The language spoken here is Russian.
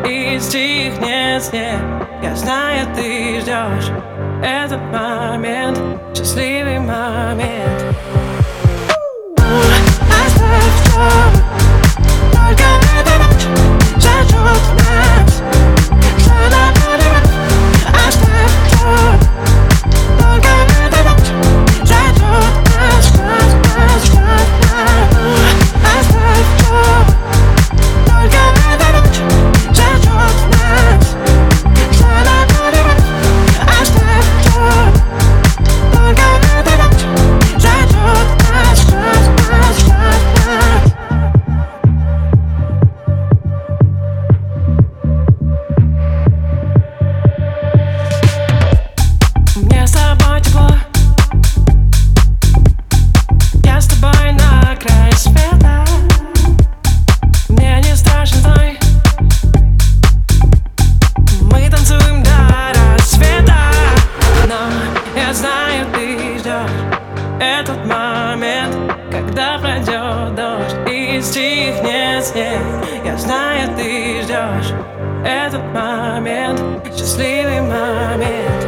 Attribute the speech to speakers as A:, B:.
A: и стихнет снег. Я знаю, ты ждешь этот момент, счастливый момент. Оставь всё, только эта ночь зажжет нас. Всё наоборот. Оставь всё, только эта ночь зажжет нас. Оставь всё, только эта ночь зажжет нас. Всё наоборот. Оставь всё, только эта ночь зажжет нас. Мне с тобой тепло, я с тобой на край света. Мне не страшен зной, мы танцуем до рассвета. Но я знаю, ты ждешь этот момент, когда пройдет дождь и стихнет снег. Я знаю, ты ждешь этот момент, счастливый момент.